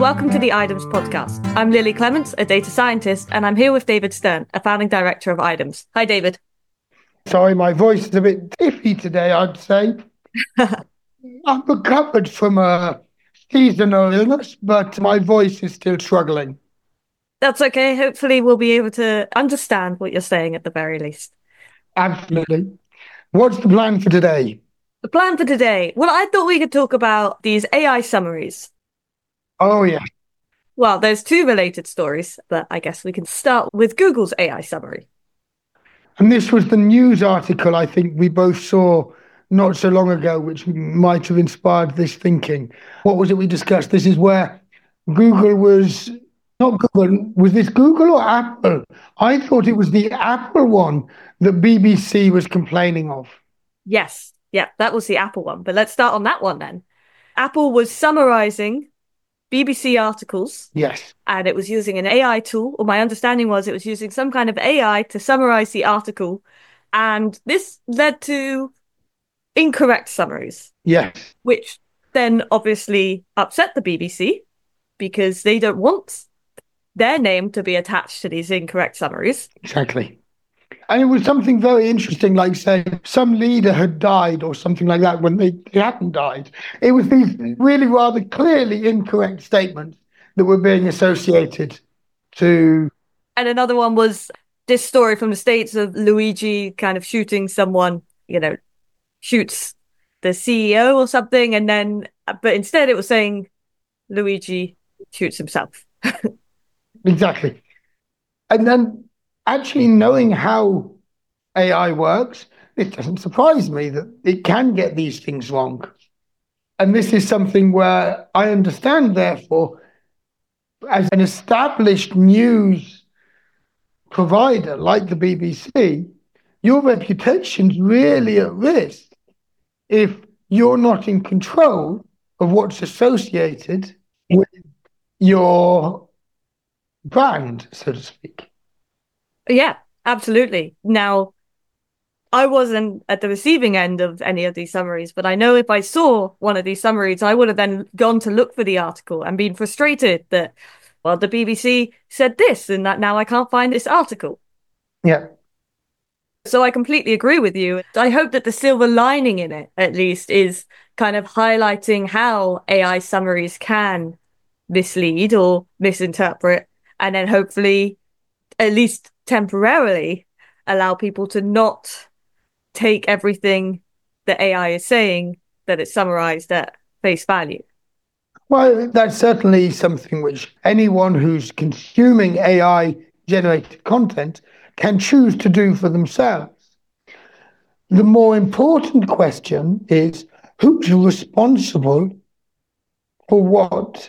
welcome to the IDEMS podcast. I'm Lily Clements, a data scientist, and I'm here with David Stern, a founding director of IDEMS. Hi, David. Sorry, my voice is a bit iffy today, I'd say. I'm recovered from a seasonal illness, but my voice is still struggling. That's okay. Hopefully we'll be able to understand what you're saying at the very least. Absolutely. What's the plan for today? The plan for today? Well, I thought we could talk about these AI summaries. Oh, yeah. Well, there's two related stories, but I guess we can start with Google's AI summary. And this was the news article I think we both saw not so long ago, which might have inspired this thinking. What was it we discussed? This is where Google was, not Google, was this Google or Apple? I thought it was the Apple one that BBC was complaining of. Yes, yeah, that was the Apple one. But let's start on that one then. Apple was summarizing BBC articles. Yes. And it was using an AI tool, or my understanding was it was using some kind of AI to summarize the article. And this led to incorrect summaries. Yes. Which then obviously upset the BBC because they don't want their name to be attached to these incorrect summaries. Exactly. And it was something very interesting, like saying some leader had died or something like that when they hadn't died. It was these really rather clearly incorrect statements that were being associated to... And another one was this story from the States of Luigi kind of shooting someone, shoots the CEO or something. And then, but instead it was saying Luigi shoots himself. Exactly. And then actually knowing how AI works, it doesn't surprise me that it can get these things wrong. And this is something where I understand, therefore, as an established news provider like the BBC, your reputation's really at risk if you're not in control of what's associated with your brand, so to speak. Yeah, absolutely. Now, I wasn't at the receiving end of any of these summaries, but I know if I saw one of these summaries, I would have then gone to look for the article and been frustrated that, well, the BBC said this and that now I can't find this article. Yeah. So I completely agree with you. I hope that the silver lining in it, at least, is kind of highlighting how AI summaries can mislead or misinterpret, and then hopefully, at least temporarily, allow people to not take everything that AI is saying that it's summarized at face value. Well, that's certainly something which anyone who's consuming AI-generated content can choose to do for themselves. The more important question is who's responsible for what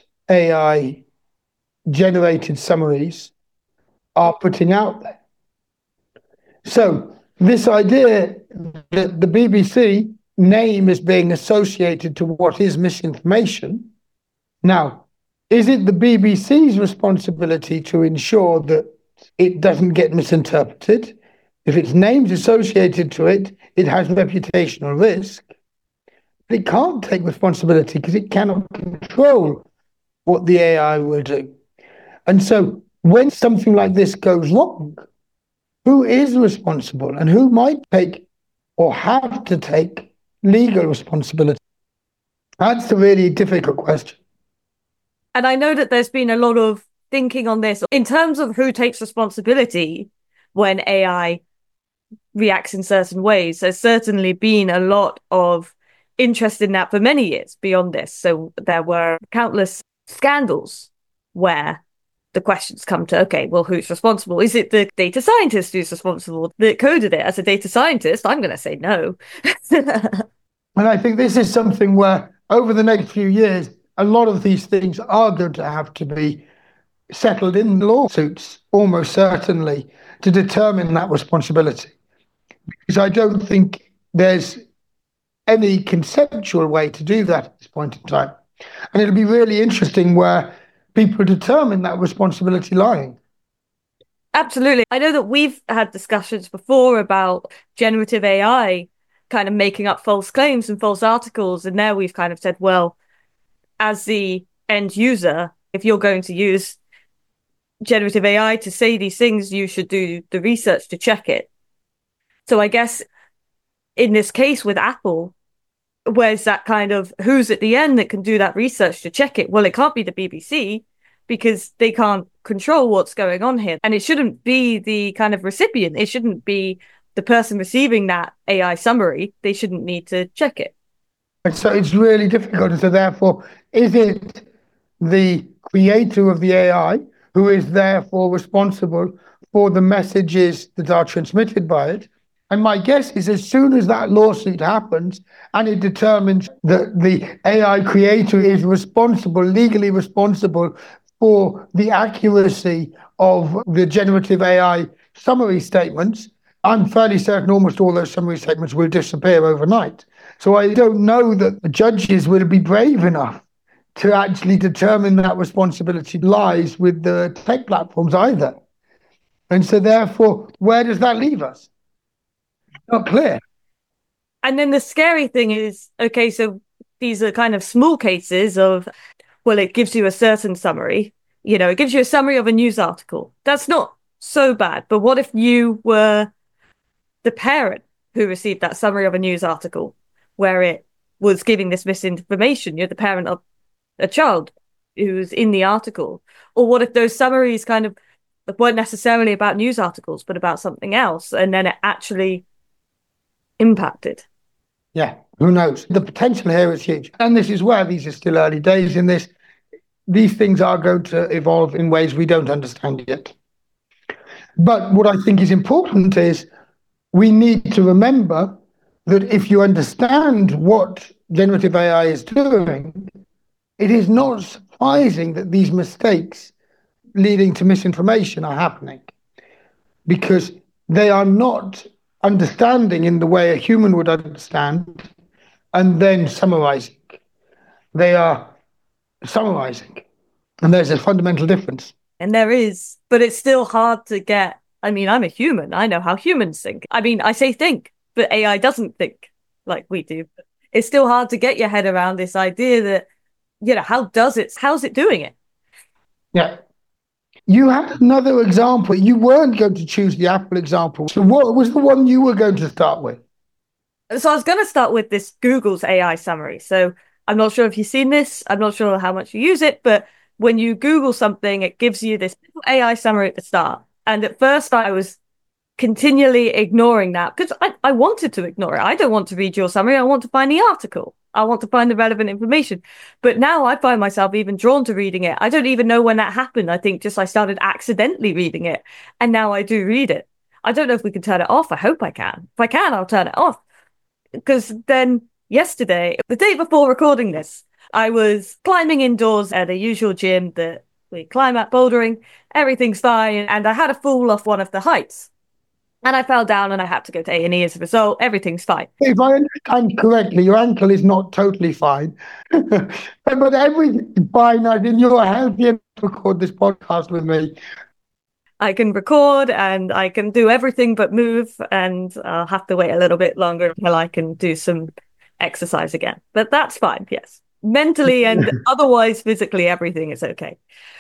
AI-generated summaries are putting out there. So this idea that the BBC name is being associated to what is misinformation. Now, is it the BBC's responsibility to ensure that it doesn't get misinterpreted? If its name's associated to it, it has reputational risk. But it can't take responsibility because it cannot control what the AI will do. And so when something like this goes wrong, who is responsible and who might take or have to take legal responsibility? That's a really difficult question. And I know that there's been a lot of thinking on this in terms of who takes responsibility when AI reacts in certain ways. There's certainly been a lot of interest in that for many years beyond this. So there were countless scandals where the questions come to, okay, well, who's responsible? Is it the data scientist who's responsible that coded it? As a data scientist, I'm going to say no. And I think this is something where over the next few years, a lot of these things are going to have to be settled in lawsuits, almost certainly, to determine that responsibility. Because I don't think there's any conceptual way to do that at this point in time. And it'll be really interesting where people determine that responsibility lying. Absolutely. I know that we've had discussions before about generative AI kind of making up false claims and false articles. And there we've kind of said, well, as the end user, If you're going to use generative AI to say these things, you should do the research to check it. So I guess in this case with Apple, where's that kind of who's at the end that can do that research to check it? Well, it can't be the BBC because they can't control what's going on here. And it shouldn't be the kind of recipient. It shouldn't be the person receiving that AI summary. They shouldn't need to check it. So it's really difficult. And so therefore, is it the creator of the AI who is therefore responsible for the messages that are transmitted by it? And my guess is as soon as that lawsuit happens and it determines that the AI creator is responsible, legally responsible for the accuracy of the generative AI summary statements, I'm fairly certain almost all those summary statements will disappear overnight. So I don't know that the judges will be brave enough to actually determine that responsibility lies with the tech platforms either. And so therefore, where does that leave us? Not clear. And then the scary thing is, okay, so these are kind of small cases of, well, it gives you a certain summary. You know, it gives you a summary of a news article. That's not so bad. But what if you were the parent who received that summary of a news article where it was giving this misinformation? You're the parent of a child who's in the article. Or what if those summaries kind of weren't necessarily about news articles, but about something else, and then it actually impacted? Yeah, who knows? The potential here is huge. And this is where these are still early days in this. These things are going to evolve in ways we don't understand yet. But what I think is important is we need to remember that if you understand what generative AI is doing, it is not surprising that these mistakes leading to misinformation are happening, because they are not understanding in the way a human would understand and then summarizing. They are summarizing. And there's a fundamental difference. And there is, but it's still hard to get. I mean, I'm a human. I know how humans think. I mean, I say think, but AI doesn't think like we do. It's still hard to get your head around this idea that, you know, how's it doing it? Yeah. You had another example. You weren't going to choose the Apple example. So what was the one you were going to start with? So I was going to start with this Google's AI summary. So I'm not sure if you've seen this. I'm not sure how much you use it, but when you Google something, it gives you this AI summary at the start. And at first I was continually ignoring that because I wanted to ignore it. I don't want to read your summary. I want to find the article. I want to find the relevant information. But now I find myself even drawn to reading it. I don't even know when that happened. I think just I started accidentally reading it. And now I do read it. I don't know if we can turn it off. I hope I can. If I can, I'll turn it off. Because then yesterday, the day before recording this, I was climbing indoors at a usual gym that we climb at, bouldering. Everything's fine. And I had a fall off one of the heights. And I fell down and I had to go to A&E as a result. Everything's fine. If I understand correctly, your ankle is not totally fine. But everything's fine. I mean, you're healthy enough to record this podcast with me. I can record and I can do everything but move, and I'll have to wait a little bit longer until I can do some exercise again. But that's fine, yes. Mentally and otherwise, physically, everything is okay.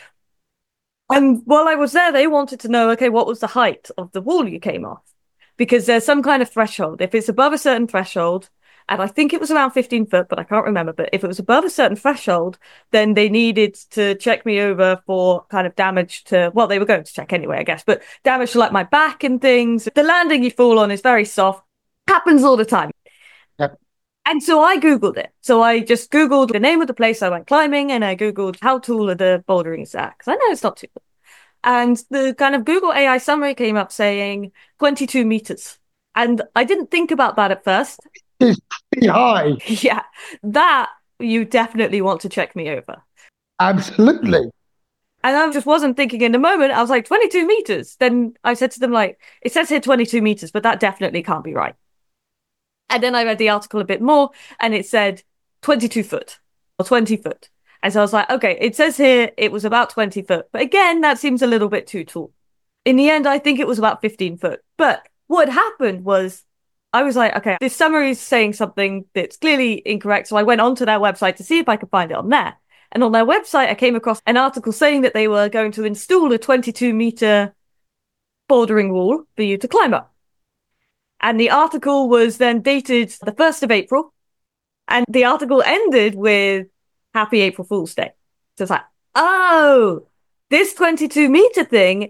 And while I was there, they wanted to know, okay, what was the height of the wall you came off? Because there's some kind of threshold. If it's above a certain threshold, and I think it was around 15 foot, but I can't remember. But if it was above a certain threshold, then they needed to check me over for kind of damage to, well, they were going to check anyway, I guess, but damage to like my back and things. The landing you fall on is very soft. Happens all the time. Yep. And so I Googled it. So I just Googled the name of the place I went climbing, and I Googled how tall are the bouldering sacks. I know it's not too tall. And the kind of Google AI summary came up saying 22 meters. And I didn't think about that at first. It's pretty high. Yeah, that you definitely want to check me over. Absolutely. And I just wasn't thinking in the moment. I was like, 22 meters. Then I said to them, like, it says here 22 meters, but that definitely can't be right. And then I read the article a bit more, and it said 22 foot or 20 foot. And so I was like, okay, it says here it was about 20 foot. But again, that seems a little bit too tall. In the end, I think it was about 15 foot. But what happened was I was like, okay, this summary is saying something that's clearly incorrect. So I went onto their website to see if I could find it on there. And on their website, I came across an article saying that they were going to install a 22-meter bordering wall for you to climb up. And the article was then dated the 1st of April. And the article ended with Happy April Fool's Day. So it's like, oh, this 22-meter thing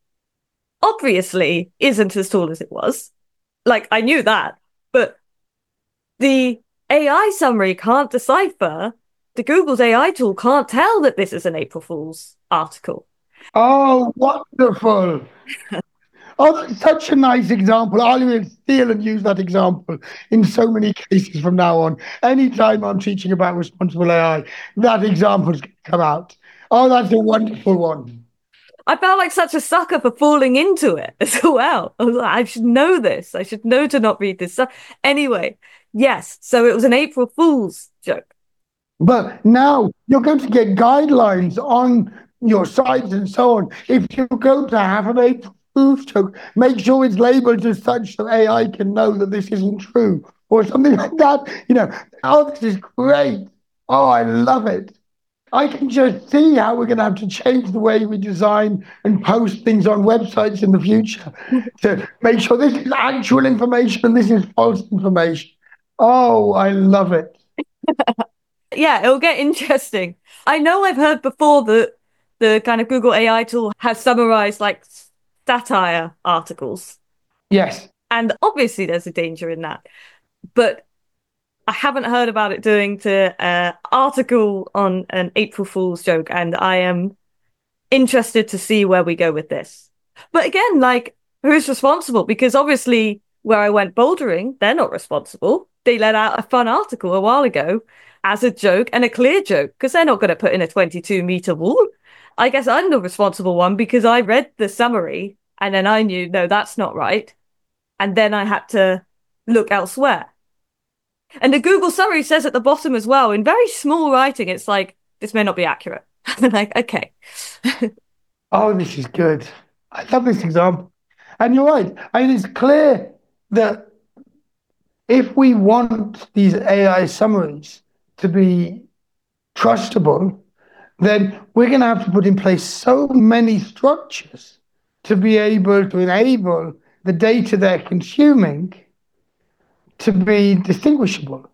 obviously isn't as tall as it was. Like, I knew that. But the AI summary can't decipher, the Google's AI tool can't tell that this is an April Fool's article. Oh, wonderful. Oh, that's such a nice example. I'll even steal and use that example in so many cases from now on. Anytime I'm teaching about responsible AI, that example's come out. Oh, that's a wonderful one. I felt like such a sucker for falling into it as well. I was like, I should know this. I should know to not read this stuff. Anyway, yes, so it was an April Fool's joke. But now you're going to get guidelines on your sites and so on. If you go to have an April Fool's joke, make sure it's labeled as such so AI can know that this isn't true or something like that. Oh, this is great. Oh, I love it. I can just see how we're going to have to change the way we design and post things on websites in the future to make sure this is actual information and this is false information. Oh, I love it. Yeah, it'll get interesting. I know I've heard before that the kind of Google AI tool has summarized like satire articles. Yes. And obviously there's a danger in that. But I haven't heard about it doing to an article on an April Fool's joke, and I am interested to see where we go with this. But again, like, who's responsible? Because obviously where I went bouldering, they're not responsible. They let out a fun article a while ago as a joke and a clear joke, because they're not going to put in a 22-meter wall. I guess I'm the responsible one because I read the summary and then I knew, no, that's not right. And then I had to look elsewhere. And the Google summary says at the bottom as well, in very small writing, it's like, this may not be accurate. I'm like, okay. Oh, this is good. I love this example. And you're right. I mean, it's clear that if we want these AI summaries to be trustable, then we're going to have to put in place so many structures to be able to enable the data they're consuming to be distinguishable.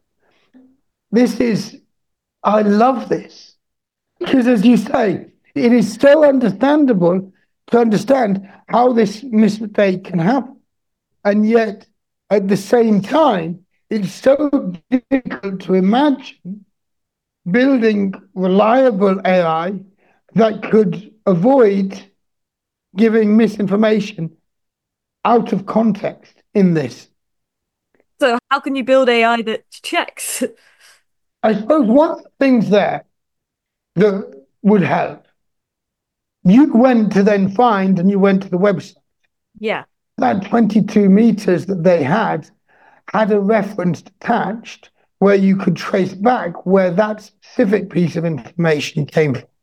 I love this. Because as you say, it is so understandable to understand how this mistake can happen. And yet, at the same time, it's so difficult to imagine building reliable AI that could avoid giving misinformation out of context in this. So how can you build AI that checks? I suppose one of the things there that would help, you went to then find and you went to the website. Yeah. That 22 meters that they had a reference attached where you could trace back where that specific piece of information came from.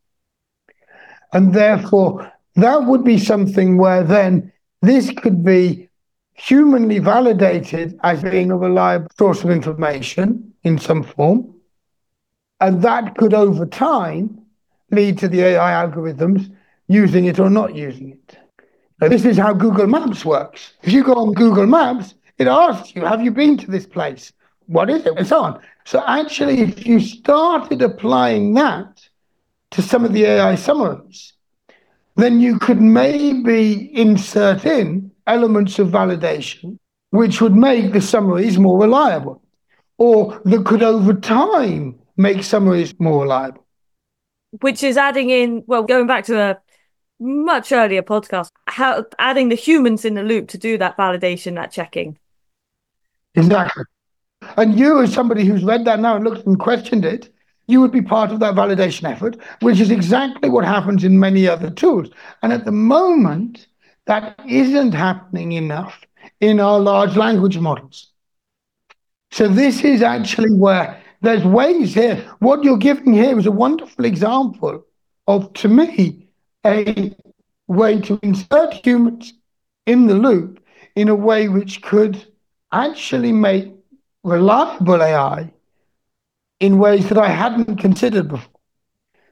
And therefore, that would be something where then this could be humanly validated as being a reliable source of information in some form. And that could, over time, lead to the AI algorithms using it or not using it. Now, this is how Google Maps works. If you go on Google Maps, it asks you, have you been to this place? What is it? And so on. So actually, if you started applying that to some of the AI summaries, then you could maybe insert in elements of validation, which would make the summaries more reliable, or that could over time make summaries more reliable. Which is adding in, well, going back to a much earlier podcast, how adding the humans in the loop to do that validation, that checking. Exactly. And you, as somebody who's read that now and looked and questioned it, you would be part of that validation effort, which is exactly what happens in many other tools. And at the moment, that isn't happening enough in our large language models. So this is actually where there's ways here. What you're giving here is a wonderful example of, to me, a way to insert humans in the loop in a way which could actually make reliable AI in ways that I hadn't considered before.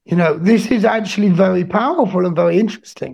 This is actually very powerful and very interesting.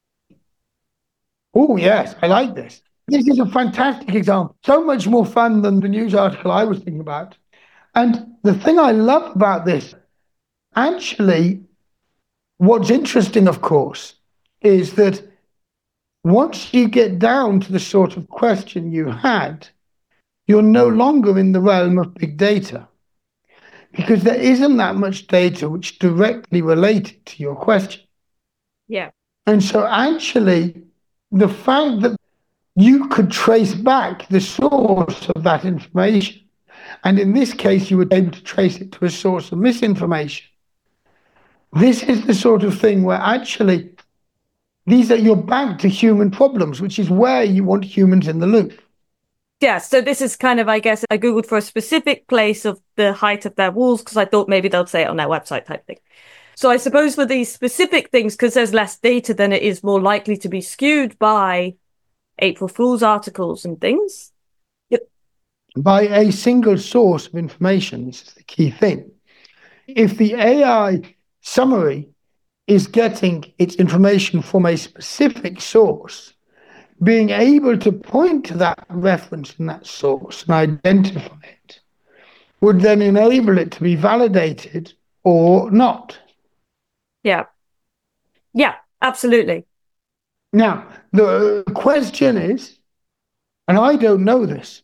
Oh, yes, I like this. This is a fantastic example. So much more fun than the news article I was thinking about. And the thing I love about this, actually, what's interesting, of course, is that once you get down to the sort of question you had, you're no longer in the realm of big data because there isn't that much data which directly related to your question. Yeah. And so actually, the fact that you could trace back the source of that information, and in this case, you were able to trace it to a source of misinformation. This is the sort of thing where actually you're back to human problems, which is where you want humans in the loop. Yeah, so this is kind of, I guess, I Googled for a specific place of the height of their walls because I thought maybe they'll say it on their website type thing. So I suppose for these specific things, because there's less data, then it is more likely to be skewed by April Fool's articles and things. Yep. By a single source of information. This is the key thing. If the AI summary is getting its information from a specific source, being able to point to that reference in that source and identify it would then enable it to be validated or not. Yeah. Yeah, absolutely. Now, the question is, and I don't know this,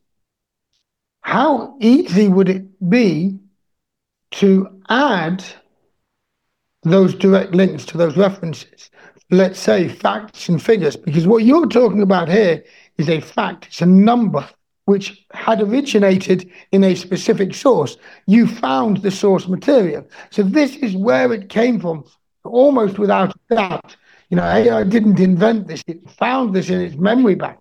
how easy would it be to add those direct links to those references? Let's say facts and figures, because what you're talking about here is a fact, it's a number which had originated in a specific source. You found the source material. So this is where it came from, almost without a doubt. AI didn't invent this, it found this in its memory bank.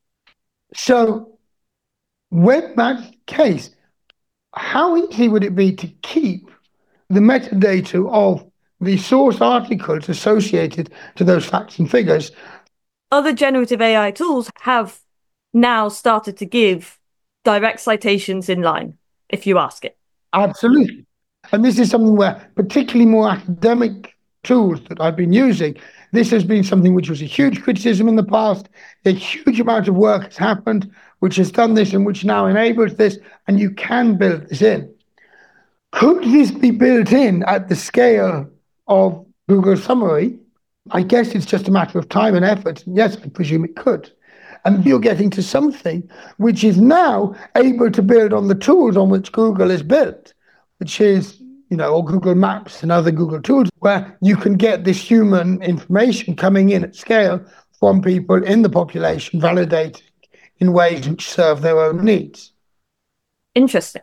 So when that's the case, how easy would it be to keep the metadata of the source articles associated to those facts and figures? Other generative AI tools have now started to give direct citations in line, if you ask it. Absolutely. And this is something where, particularly more academic tools that I've been using, this has been something which was a huge criticism in the past. A huge amount of work has happened, which has done this and which now enables this, and you can build this in. Could this be built in at the scale of Google Summary? I guess it's just a matter of time and effort. Yes, I presume it could. And you're getting to something which is now able to build on the tools on which Google is built, which is, or Google Maps and other Google tools, where you can get this human information coming in at scale from people in the population, validated in ways which serve their own needs. Interesting.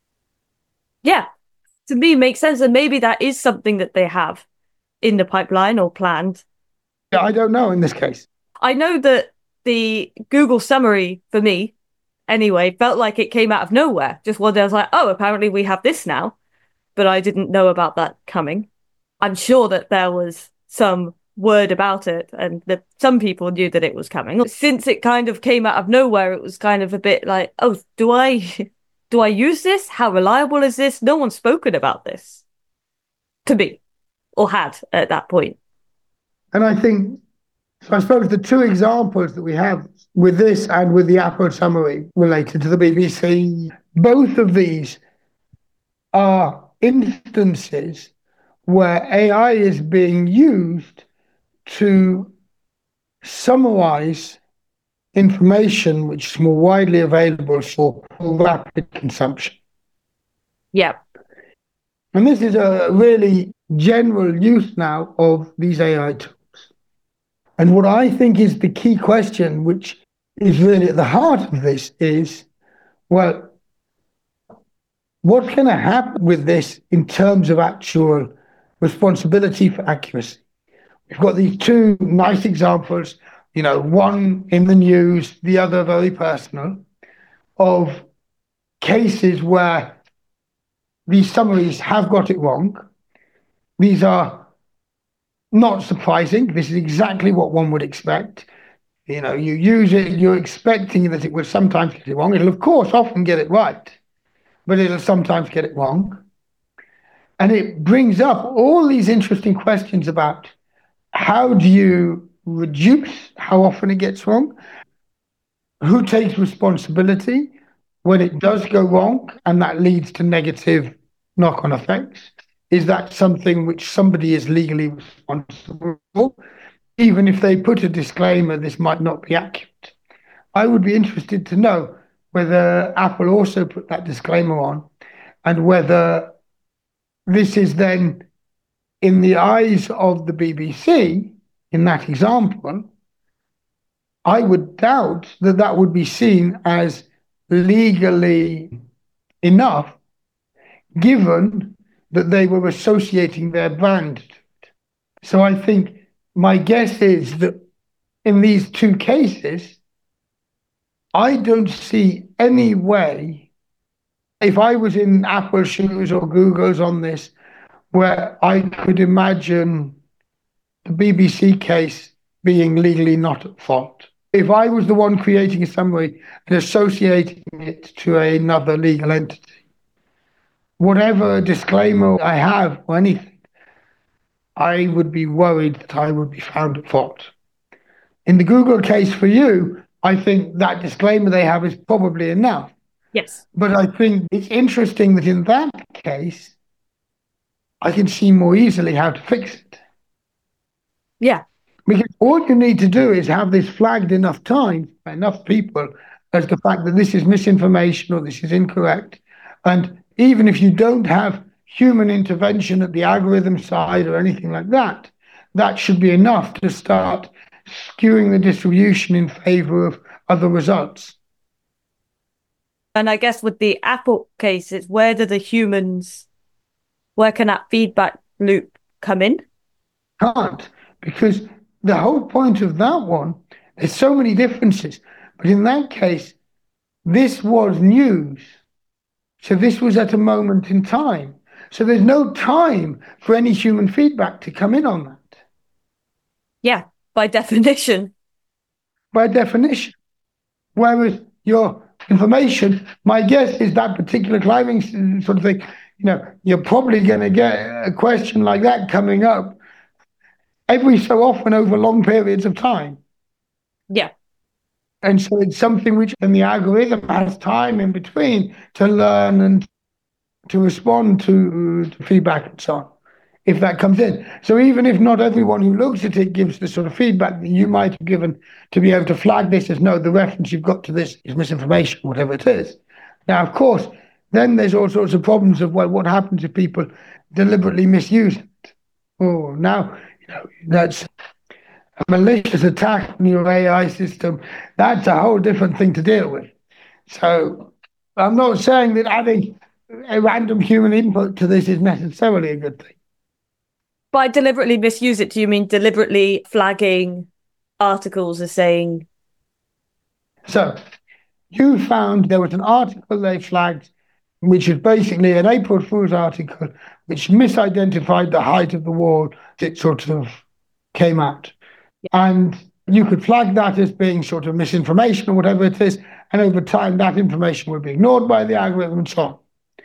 Yeah, to me makes sense. And maybe that is something that they have in the pipeline or planned. Yeah, I don't know in this case. I know that the Google Summary, for me, anyway, felt like it came out of nowhere. Just one day I was like, oh, apparently we have this now. But I didn't know about that coming. I'm sure that there was some word about it and that some people knew that it was coming. Since it kind of came out of nowhere, it was kind of a bit like, oh, do I use this? How reliable is this? No one's spoken about this to me, or had at that point. And I suppose the two examples that we have with this and with the Apple Summary related to the BBC, both of these are instances where AI is being used to summarize information which is more widely available for rapid consumption. Yeah. And this is a really general use now of these AI tools. And what I think is the key question, which is really at the heart of this, is, well, what's going to happen with this in terms of actual responsibility for accuracy? We've got these two nice examples, one in the news, the other very personal, of cases where these summaries have got it wrong. These are not surprising. This is exactly what one would expect. You use it, you're expecting that it will sometimes get it wrong. It'll, of course, often get it right, but it'll sometimes get it wrong. And it brings up all these interesting questions about how do you reduce how often it gets wrong? Who takes responsibility when it does go wrong and that leads to negative knock-on effects? Is that something which somebody is legally responsible for? Even if they put a disclaimer, this might not be accurate. I would be interested to know whether Apple also put that disclaimer on and whether this is then, in the eyes of the BBC, in that example, I would doubt that that would be seen as legally enough, given that they were associating their brand to it. So I think my guess is that in these two cases, I don't see any way, if I was in Apple's shoes or Google's on this, where I could imagine the BBC case being legally not at fault. If I was the one creating a summary and associating it to another legal entity, whatever disclaimer I have or anything, I would be worried that I would be found at fault. In the Google case for you, I think that disclaimer they have is probably enough. Yes. But I think it's interesting that in that case, I can see more easily how to fix it. Yeah. Because all you need to do is have this flagged enough times by enough people as the fact that this is misinformation or this is incorrect. And even if you don't have human intervention at the algorithm side or anything like that, that should be enough to start skewing the distribution in favor of other results. And I guess with the Apple case, it's where can that feedback loop come in? Can't, because the whole point of that one, there's so many differences. But in that case, this was news. So this was at a moment in time. So there's no time for any human feedback to come in on that. Yeah, by definition. By definition. Whereas your information, my guess is that particular climbing sort of thing, you're probably going to get a question like that coming up every so often over long periods of time. Yeah. And so it's something which then the algorithm has time in between to learn and to respond to feedback and so on, if that comes in. So even if not everyone who looks at it gives the sort of feedback that you might have given to be able to flag this as, no, the reference you've got to this is misinformation, whatever it is. Now, of course, then there's all sorts of problems of, well, what happens if people deliberately misuse it? Oh, now, that's a malicious attack on your AI system. That's a whole different thing to deal with. So I'm not saying that adding a random human input to this is necessarily a good thing. By deliberately misuse it, do you mean deliberately flagging articles as saying? So you found there was an article they flagged, which is basically an April Fool's article, which misidentified the height of the wall. It sort of came out. Yeah. And you could flag that as being sort of misinformation or whatever it is. And over time, that information would be ignored by the algorithm and so on.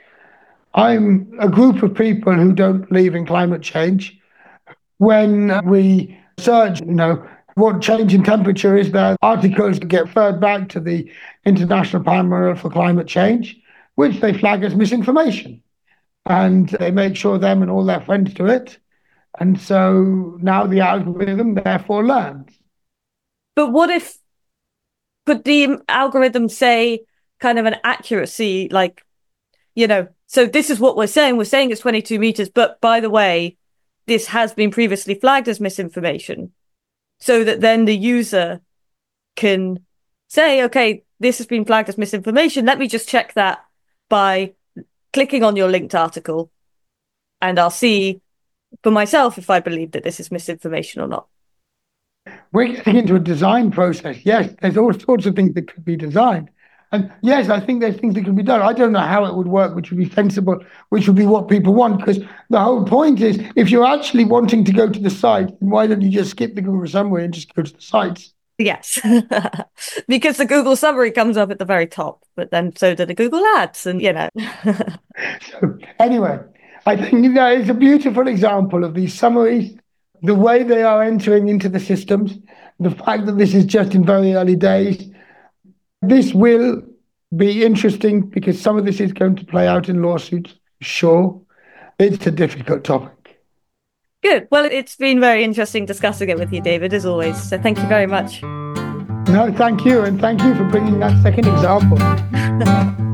I'm a group of people who don't believe in climate change. When we search, what change in temperature is there, articles get referred back to the International Panel for Climate Change, which they flag as misinformation. And they make sure them and all their friends do it. And so now the algorithm therefore learns. But what if, could the algorithm say kind of an accuracy, like, so this is what we're saying it's 22 meters, but by the way, this has been previously flagged as misinformation, so that then the user can say, okay, this has been flagged as misinformation. Let me just check that by clicking on your linked article, and I'll see for myself if I believe that this is misinformation or not. We're getting into a design process. Yes, there's all sorts of things that could be designed. And yes, I think there's things that can be done. I don't know how it would work, which would be sensible, which would be what people want, because the whole point is, if you're actually wanting to go to the site, why don't you just skip the Google summary and just go to the sites? Yes, because the Google summary comes up at the very top, but then so do the Google ads, and So anyway, I think that is a beautiful example of these summaries, the way they are entering into the systems, the fact that this is just in very early days. This will be interesting because some of this is going to play out in lawsuits. Sure, it's a difficult topic. Good. Well, it's been very interesting discussing it with you, David, as always. So thank you very much. No, thank you. And thank you for bringing that second example.